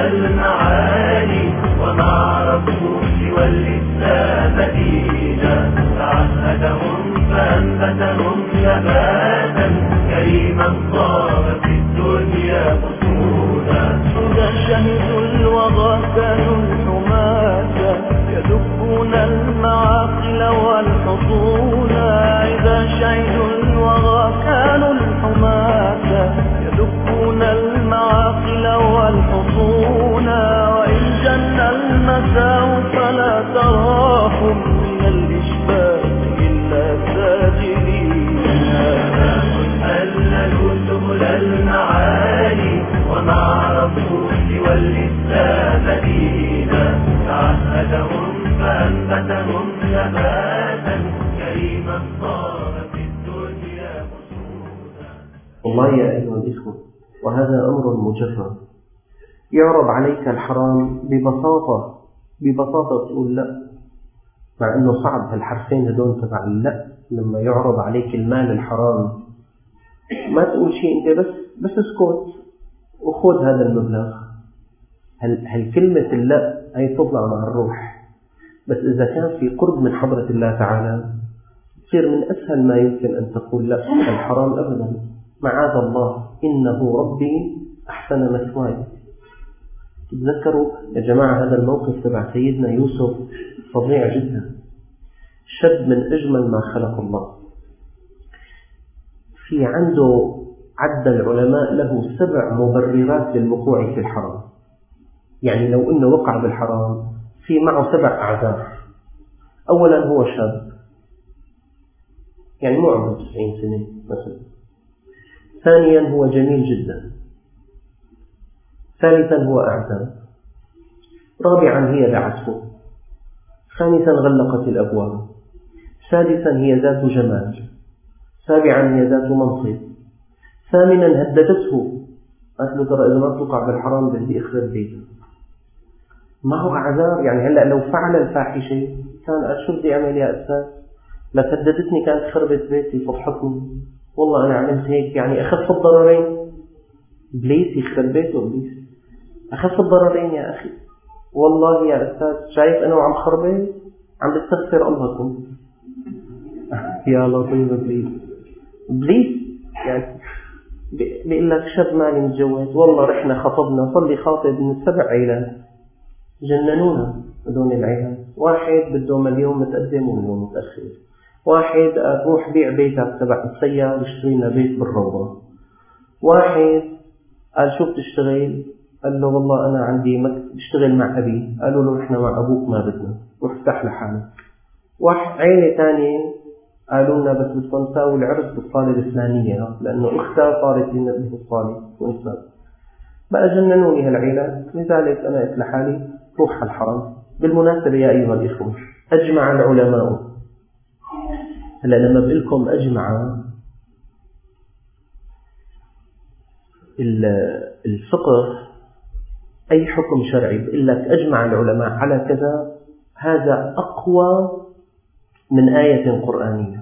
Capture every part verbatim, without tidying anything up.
المعالي وما عرفوا سوى الإسلام دينا، تعهدهم فأنبتهم نباتا كريما صار في الدنيا بطولا. إذا شهدوا الوغى كانوا الحماة يدفون المعاقل والحصون، إذا شهدوا الوغى كانوا الحماة يدفون المعاقل والحصون، وإن جن المساء فلا تراهم من الإشباه إلا ساجدين. أللوا سبل المعالي وما عرفوا سوى الإسلام دينا، تعهدهم فأنبتهم نباتا كريما صار في الدنيا مسودا. والله يا أيها الإخوة، وهذا أمر مجرد. يعرض عليك الحرام ببساطة ببساطة تقول لا، مع أنه صعب هالحرفين هدول تبع لا. لما يعرض عليك المال الحرام ما تقول شيء، أنت بس بس اسكت وخذ هذا المبلغ. هل هالكلمة اللا هي تطلع مع الروح، بس إذا كان في قرب من حضرة الله تعالى تصير من أسهل ما يمكن أن تقول لا الحرام أبدا. معاذ الله، إنه ربي أحسن مثواي. تتذكروا يا جماعة هذا الموقف تبع سيدنا يوسف فظيع جدا. شاب من أجمل ما خلق الله، في عنده عد العلماء له سبع مبررات للوقوع في الحرام. يعني لو إنه وقع بالحرام في معه سبع أعذار. أولا هو شاب، يعني مو عمره تسعين سنة مثلا. ثانيا هو جميل جدا. ثالثا هو أعزب. رابعا هي دعته. خامسا غلقت الأبواب. سادسا هي ذات جمال. سابعا هي ذات منصب. ثامنا هددته، قالت له ترى إذا ما توقع بالحرام بدي أخرب بيتك. ما هو أعذار. يعني هلأ لو فعل الفاحشة كان قال شو بدي أعمل يا أستاذ؟ لك هددتني كانت خربت بيتي فضحتني، والله أنا عملت هيك، يعني أخف الضررين. إبليس يخرب بيته إبليس. أخف الضررين يا أخي. والله يا أستاذ شايف أنا وعم خربت عم بستغفر الله كم. يا لطيف إبليس. إبليس يعني بيقول لك شاب مالي متجوز، والله رحنا خطبنا صلي خاطب من سبع عيلات، جننونا هذول العيلات. واحد بده مليون متقدم ومليون متأخر. واحد روح بيع بيتك تبع السيارة واشتري لنا بيت بالروضة. واحد قال شو بتشتغل؟ قال له والله أنا عندي مكتب بشتغل مع أبي. قالوا له إحنا مع أبوك ما بدنا، روح افتح لحالك. واحد عيلة ثانية قالوا لنا بس بدكم تساووا العرس بالصالة الإسلامية لأنه أختها صارت لنا بالصالة وإنسان. بقى جننوني هالعيلة، لذلك أنا قلت لحالي روح على الحرام. بالمناسبة يا أيها الإخوة، أجمع العلماء. هلا لما بقول لكم أجمع، الفقه أي حكم شرعي بقول لك أجمع العلماء على كذا، هذا أقوى من آية قرآنية.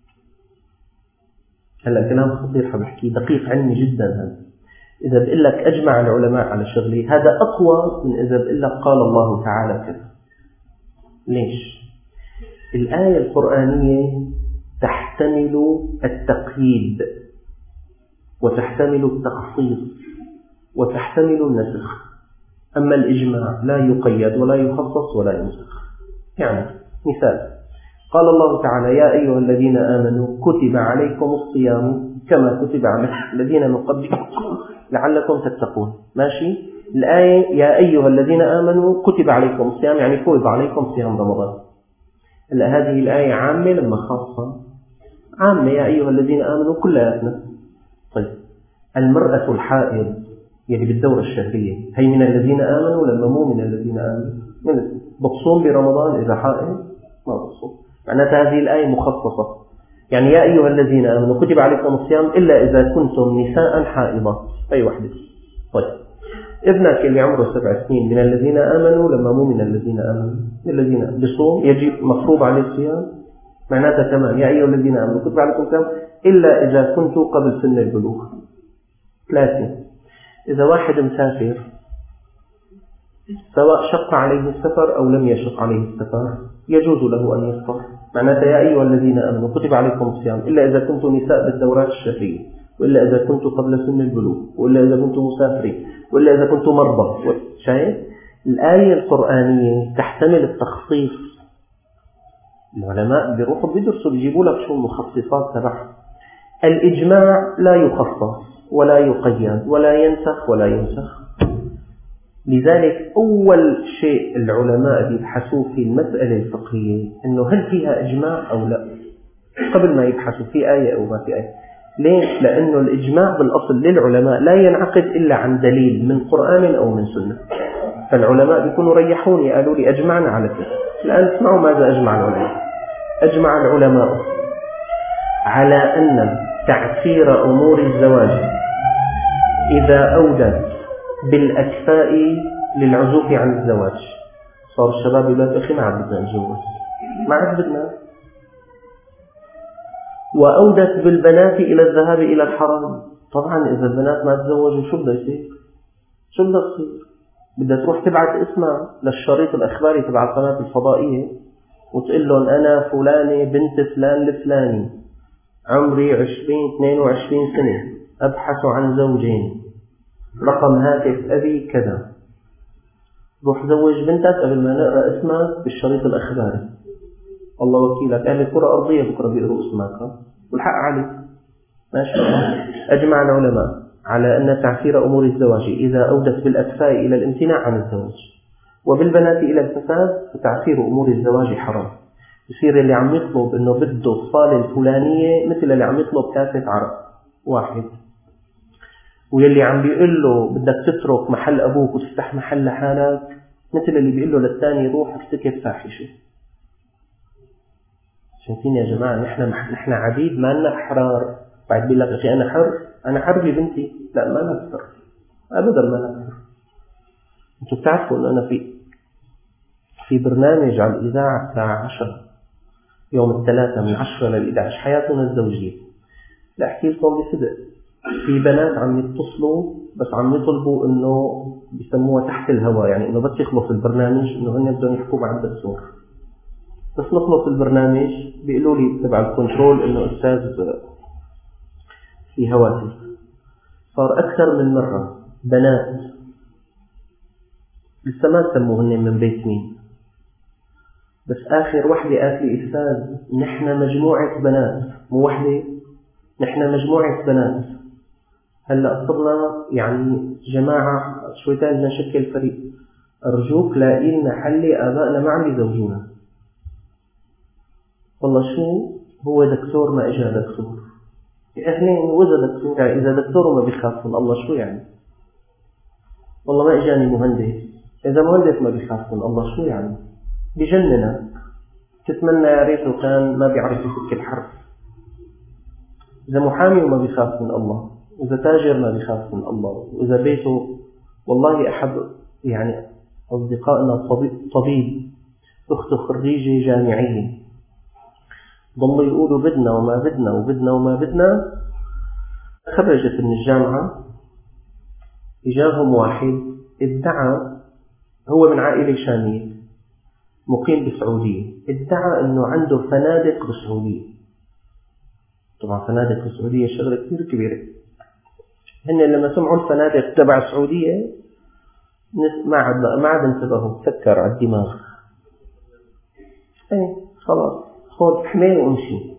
هلا كلام خطير حبحكي دقيق علمي جدا. هذا إذا بقول لك أجمع العلماء على شغلي هذا أقوى من إذا بقول لك قال الله تعالى كذا. ليش؟ الآية القرآنية تحتمل التقييد وتحتمل التخصيص وتحتمل النسخ، أما الإجماع لا يقيد ولا يخصص ولا ينسخ. يعني مثال، قال الله تعالى يا أيها الذين آمنوا كتب عليكم الصيام كما كتب على الذين من قبلكم لعلكم تتقون. ماشي؟ الآية يا أيها الذين آمنوا كتب عليكم الصيام يعني فرض عليكم صيام رمضان. هلا هذه الآية عامة لما خاصة؟ عامة يا أيها الذين آمنوا كلياتنا. طيب المرأة الحائض يعني بالدورة الشهرية هي من الذين آمنوا لما مو من الذين آمنوا؟ من بتصوم برمضان إذا حائض ما بتصوم. معناتها هذه الآية مخصصة. يعني يا أيها الذين آمنوا كتب عليكم الصيام إلا إذا كنتم نساء حائضات. أي واحدة. طيب ابنك اللي عمره سبع سنين من الذين آمنوا لما مو من الذين آمنوا؟ من الذين بصوم يجب مفروض عليه الصيام. معناتها تمام يا أيها الذين آمنوا كتب عليكم الصيام إلا إذا كنتم قبل سن البلوغ. ثلاثة، إذا واحد مسافر سواء شق عليه السفر أو لم يشق عليه السفر يجوز له أن يفطر. معناتها يا أيها الذين آمنوا كتب عليكم الصيام إلا إذا كنتم نساء بالدورات الشهرية، وإلا إذا كنتم قبل سن البلوغ، وإلا إذا كنتم مسافرين، وإلا إذا كنتم مرضى. شايف الآية القرآنية تحتمل التخصيص. العلماء بيروحوا بيدرسوا بيجيبوا لك شو المخصصات تبعها. الإجماع لا يخصص ولا يقيد ولا ينسخ ولا ينسخ. لذلك أول شيء العلماء بيبحثوا في المسألة الفقهية إنه هل فيها إجماع أو لا، قبل ما يبحثوا في آية أو ما في آية. ليش؟ لأنه الإجماع بالأصل للعلماء لا ينعقد إلا عن دليل من قرآن أو من سنة. فالعلماء بيكونوا ريحوني قالوا لي أجمعنا على كذا. الآن اسمعوا ماذا أجمع العلماء. أجمع العلماء على أن تعسير أمور الزواج إذا أودت بالأكفاء للعزوف عن الزواج. صار الشباب يقول لك أخي ما عاد بدنا نتجوز، ما عاد بدنا. وأودت بالبنات إلى الذهاب إلى الحرام. طبعا إذا البنات ما تزوجوا شو بده يصير؟ شو بده يصير؟ بدها تروح تبعت اسمها للشريط الأخباري تبع القناة الفضائية وتقول لهم أنا فلانة بنت فلان الفلاني عمري عشرين اثنين وعشرين سنة أبحث عن زوجين رقم هاتف أبي كذا. روح زوج بنتك قبل ما نقرأ اسمك بالشريط الأخباري. الله وكيلك أهل الكرة أرضية بكرة بيقروا اسمك والحق عليك. ماشي. أجمع العلماء على أن تعسير أمور الزواج إذا أودت بالأكفاء إلى الامتناع عن الزواج وبالبنات إلى الفساد فتعسير أمور الزواج حرام. يصير اللي عم يطلب إنه بده الصالة الفلانية مثل اللي عم يطلب كاسة عرق واحد، واللي عم بيقول له بدك تترك محل أبوك وتفتح محل لحالك مثل اللي بيقول له للثاني روح ارتكب فاحشة. شايفين يا جماعة نحن نحن عبيد ما لنا أحرار. بعد بيقول لك أخي أنا حر، أنا حر ببنتي. لا ما نكفر أبدا، ما نكفر. أنتوا بتعرفوا أن أنا في في برنامج على الإذاعة الساعة عشرة يوم الثلاثاء من عشرة للإحدى عشر حياتنا الزوجية. لا أحكي لكم بصدق، في بنات عم يتصلوا بس عم يطلبوا إنه بيسموها تحت الهواء، يعني إنه بس يخلص البرنامج إنه هن بدهم يحكوا مع الدكتور. بس نخلص البرنامج بيقولوا لي تبع الكنترول إنه أستاذ في هواتف. صار أكثر من مرة بنات لسه ما سموهن من بيت مين، بس آخر وحدة قالت لي أستاذ نحن مجموعة بنات، مو وحدة، نحن مجموعة بنات هلأ صرنا يعني جماعة شويتين بدنا نشكل فريق، أرجوك لاقي لنا حل، آبائنا ما عم يزوجونا. والله شو هو دكتور ما إجا دكتور؟ أهلين وإذا دكتور، يعني إذا دكتور وما بيخاف من الله شو يعني؟ والله ما إجاني مهندس، إذا مهندس ما بيخاف من الله شو يعني؟ بجننك. تتمنى يا ريته كان ما بيعرف يفك الحرف. إذا محامي وما بيخاف من الله، إذا تاجر ما بيخاف من الله، وإذا بيته والله أحد يعني أصدقائنا طبيب, طبيب أخته خريجة جامعية ضلوا يقولوا بدنا وما بدنا وبدنا وما بدنا. خرجت من الجامعة إجاهم واحد ادعى هو من عائلة شامية مقيم بالسعودية، ادعى أنه عنده فنادق بالسعودية. طبعا فنادق بالسعودية شغلة كثير كبيرة. هن لما سمعوا الفنادق تبع السعودية ما عاد ما عاد انتبهوا، سكر على الدماغ. ايه خلاص خذ حمل وامشي.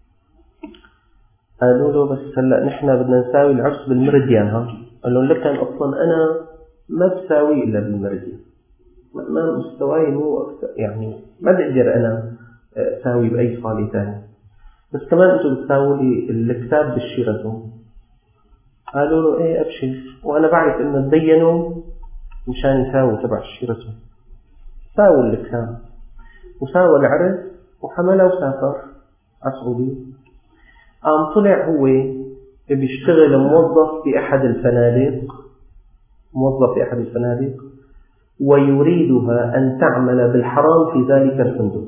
قالوا له بس هلا نحن بدنا نساوي العرس بالمرديان. ها قال لهم لكن اصلا انا ما بساوي الا بالمرديان، ما مستواي مو يعني ما بقدر انا اساوي باي صالة ثاني، بس كمان انتم بتساووا لي الكتاب بالشيراتون. قالوا له ايه ابشر، وانا بعرف انه تبينوا مشان يساووا تبع الشيراتون. ساووا الكتاب وساووا العرس وحمله وسافر على السعودية. قام طلع هو بيشتغل موظف في أحد الفنادق، موظف في أحد الفنادق ويريدها أن تعمل بالحرام في ذلك الفندق.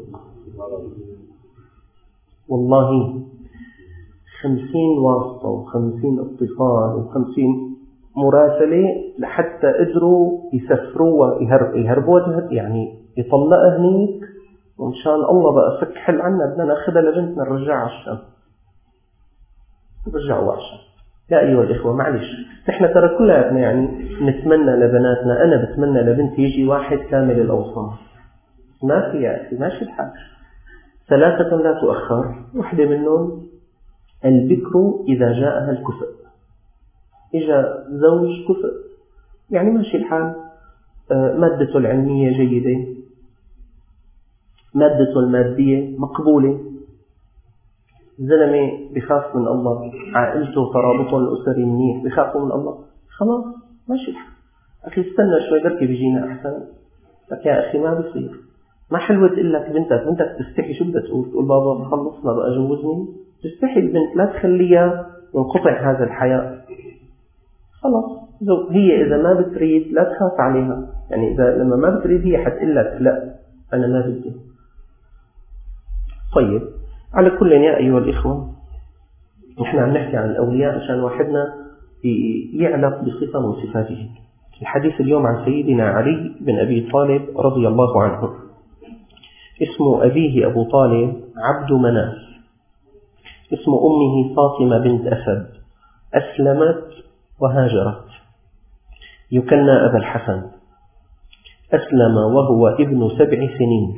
والله خمسين واسطة وخمسين اتصال وخمسين مراسلة لحتى قدروا يسفروا ويهربوا يعني يطلقها هنيك، وإن شاء الله بقى فك حل عنا بدنا ناخذها لبنتنا نرجعها على الشام. رجعوا على الشام. يا أيها الإخوة معلش، نحن ترى كلنا يعني نتمنى لبناتنا، أنا بتمنى لبنتي يجي واحد كامل الأوصاف، ما في يا أخي ماشي الحال. ثلاثة لا تؤخر، واحدة منهم البكر إذا جاءها الكفء، إجا زوج كفء يعني ماشي الحال، مادته العلمية جيدة، مادته المادية مقبولة، زلمة بخاف من الله، عائلته ترابطه الأسري منيح، بخافوا من الله، خلاص ماشي الحال. أخي استنى شوي بركي بيجينا أحسن. لك يا أخي ما بصير، ما حلوة تقول لك بنتك بنتك تستحي شو بدها تقول؟ تقول بابا خلصنا بقى جوزني؟ تستحي البنت، لا تخليها ينقطع هذا الحياء. خلاص هي إذا ما بتريد لا تخاف عليها، يعني إذا لما ما بتريد هي حتقول لك لا أنا ما بدي. طيب على كل يا أيها الإخوة، نحن عم نحكي عن الأولياء عشان واحدنا يعلق بصفة من صفاته. الحديث اليوم عن سيدنا علي بن أبي طالب رضي الله عنه. اسم أبيه أبو طالب عبد مناف، اسم أمه فاطمة بنت أسد، أسلمت وهاجرت، يكنى أبا الحسن. أسلم وهو ابن سبع سنين،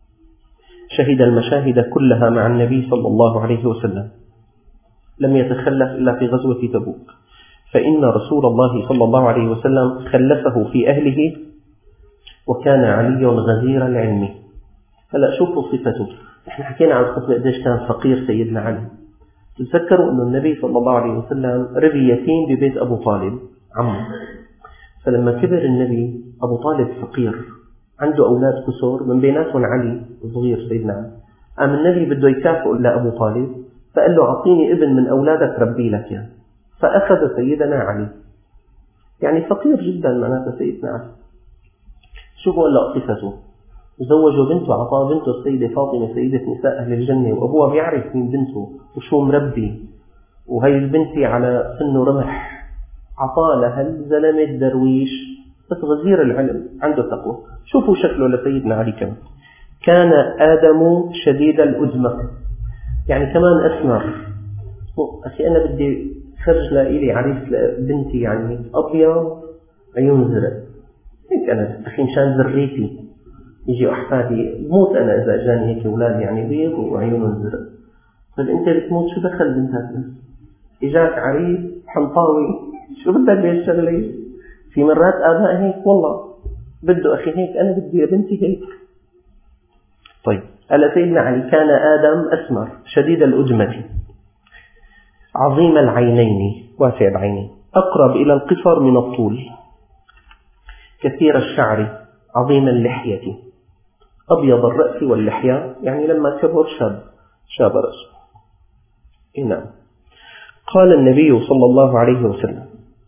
شهد المشاهد كلها مع النبي صلى الله عليه وسلم، لم يتخلف إلا في غزوة تبوك، فإن رسول الله صلى الله عليه وسلم خلفه في أهله، وكان علي غزير العلم. هلأ شوفوا صفته، احنا حكينا عن قصة قديش كان فقير سيدنا علي. تذكروا أن النبي صلى الله عليه وسلم ربي يتيم ببيت أبو طالب عمه، فلما كبر النبي أبو طالب فقير عنده أولاد كسور، من بيناتهم علي صغير سيدنا علي. قام النبي بده يكافئ لأبو طالب، فقال له أعطيني ابن من أولادك ربي لك يعني. فأخذ سيدنا علي، يعني فقير جدا معناته سيدنا علي. شوفوا هلا قصته، زوجوا بنته، عطاه بنته السيدة فاطمة سيدة نساء أهل الجنة، وأبوها بيعرف مين بنته وشو مربي، وهي البنتي على سنه رمح، عطاه لها الزلمة درويش بس غزير العلم عنده تقوى. شوفوا شكله لسيدنا علي كمان. كان آدم شديد الأدمة، يعني كمان أسمر. أخي أنا بدي خرج لإلي عريس لبنتي يعني أبيض عيون زرق، هيك أنا أخي مشان ذريتي يجي أحفادي موت أنا إذا أجاني هيك أولاد يعني بيض وعيونهم زرق. طيب أنت بتموت شو دخل بنتك بس؟ إجاك عريس حنطاوي شو بدك بهالشغلة؟ في مرات آباء هيك والله بده أخي هيك، أنا بدي يا بنتي هيك. طيب هلا سيدنا علي كان آدم أسمر شديد الأدمة، عظيم العينين واسع العينين، أقرب إلى القفر من الطول، كثير الشعر، عظيم اللحية، أبيض الرأس واللحية، يعني لما كبر شاب شاب رأسه. نعم. قال النبي صلى الله عليه وسلم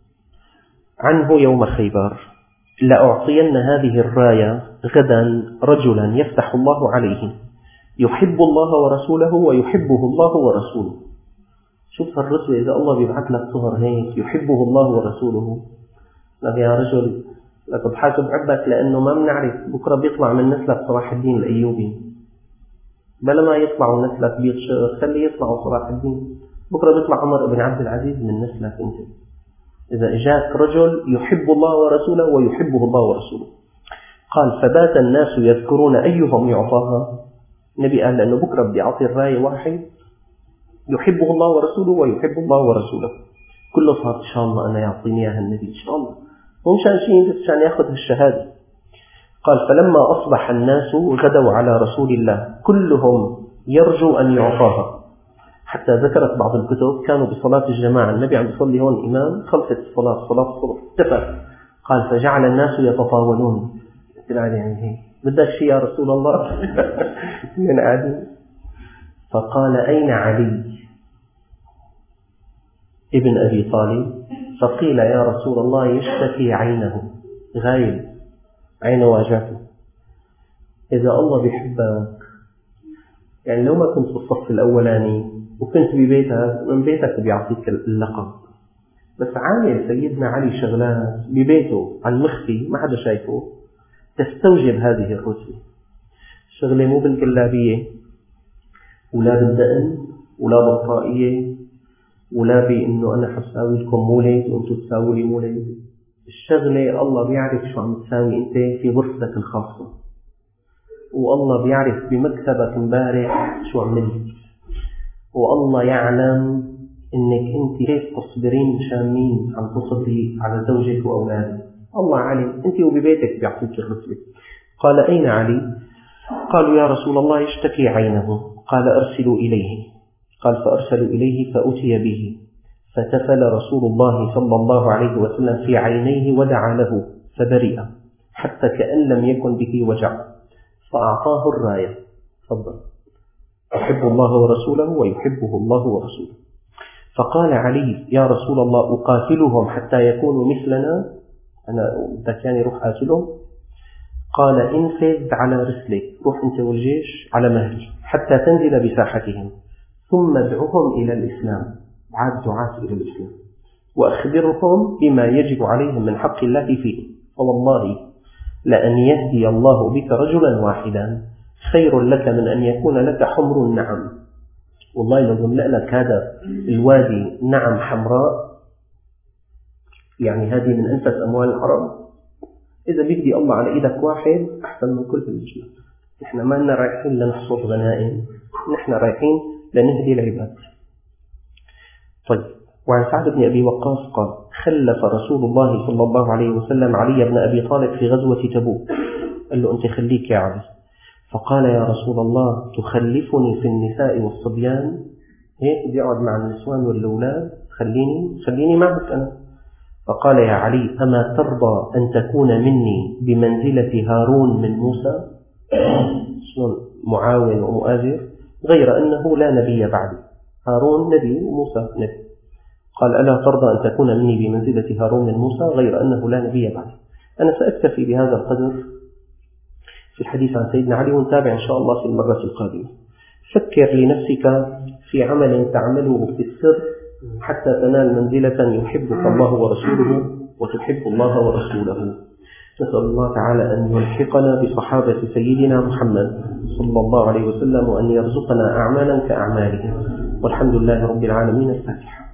عنه يوم خيبر: لأعطين هذه الراية غدا رجلا يفتح الله عليه، يحب الله ورسوله ويحبه الله ورسوله. شوف الرسول إذا الله بيبعث لك صهر هيك يحبه الله ورسوله، لك يا رجل لك بحاجة بعبك، لأنه ما بنعرف بكرة بيطلع من نسلك صلاح الدين الأيوبي، بلا ما يطلعوا نسلك بيض شغر خلي يطلعوا صلاح الدين، بكرة بيطلع عمر بن عبد العزيز من نسلك أنت. إذا إجاك رجل يحب الله ورسوله ويحبه الله ورسوله. قال: فبات الناس يذكرون أيهم يعطاها. النبي قال لأنه بكرة بدي أعطي الراية واحد يحبه الله ورسوله ويحب الله ورسوله، كله صار إن شاء الله أنا يعطيني إياها النبي إن شاء الله، مو مشان شيء مشان يأخذ الشهادة. قال: فلما أصبح الناس غدوا على رسول الله كلهم يرجو أن يعطاها، حتى ذكرت بعض الكتب كانوا بصلاة الجماعة، النبي عم يصلي هون إمام خلفت الصلاة صلاة الصبح اتفق. قال: فجعل الناس يتطاولون، يعني هيك بدك شيء يا رسول الله من عادي. فقال: أين علي ابن أبي طالب؟ فقيل: يا رسول الله يشتكي عينه، غايب عينه واجعته. إذا الله بيحبك، يعني لو ما كنت بالصف الأولاني وكنت ببيتك، من بيتك بيعطيك اللقب، بس عامل سيدنا علي شغلات ببيته على المخفي ما حدا شايفه تستوجب هذه الرتبة. شغلة مو بالجلابية ولا بالدقن ولا بالطاقية ولا بإنه أنا حساوي لكم مولد وأنتم تساوي لي مولد. الشغلة الله بيعرف شو عم تساوي أنت في غرفتك الخاصة، والله بيعرف بمكتبك امبارح شو عملت، والله يعلم إنك أنت كيف تصبرين مشان مين عم تصبري على زوجك وأولادك. الله علم أنت وببيتك بيعطيك الرتبة. قال أين علي؟ قالوا يا رسول الله يشتكي عينه. قال أرسلوا إليه. قال فأرسلوا إليه فأتي به، فتفل رسول الله صلى الله عليه وسلم في عينيه ودعا له فبرئ حتى كأن لم يكن به وجع، فأعطاه الراية. تفضل، يحب الله ورسوله ويحبه الله ورسوله. فقال علي يا رسول الله أقاتلهم حتى يكونوا مثلنا؟ أنا بدك يعني روح قاتلهم؟ قال انفذ على رسلك، روح أنت والجيش على مهلي حتى تنزل بساحتهم، ثم ادعوهم إلى الإسلام، عاد دعاة إلى الإسلام، وأخبرهم بما يجب عليهم من حق الله فيه، فوالله لأن يهدي الله بك رجلا واحدا خير لك من أن يكون لك حمر النعم. والله لو جملأ لك هذا الوادي نعم حمراء، يعني هذه من أنفس أموال العرب، إذا بيهدي الله على إيدك واحد أحسن من كل المجمع. نحن ما لنا رايحين لنحصد غنائم، نحن رايحين لنهدي العباد. طيب، وعن سعد بن أبي وقاص قال خلف رسول الله صلى الله عليه وسلم علي بن أبي طالب في غزوة تبوك. قال له أنت خليك يا علي. فقال يا رسول الله تخلفني في النساء والصبيان؟ هيك بدي أقعد مع النسوان والأولاد؟ خليني خليني معك أنا. فقال يا علي أما ترضى أن تكون مني بمنزلة هارون من موسى؟ شلون معاون ومؤازر؟ غير أنه لا نبي بعدي، هارون نبي وموسى نبي. قال ألا ترضى أن تكون مني بمنزلة هارون من موسى غير أنه لا نبي بعدي. أنا سأكتفي بهذا القدر في الحديث عن سيدنا علي، ونتابع إن شاء الله في المرة القادمة. فكر لنفسك في عمل تعمله في السر حتى تنال منزلة يحبك الله ورسوله وتحب الله ورسوله. نسأل الله تعالى أن يلحقنا بصحابة سيدنا محمد صلى الله عليه وسلم، وأن يرزقنا أعمالا كأعماله، والحمد لله رب العالمين. الفاتحة.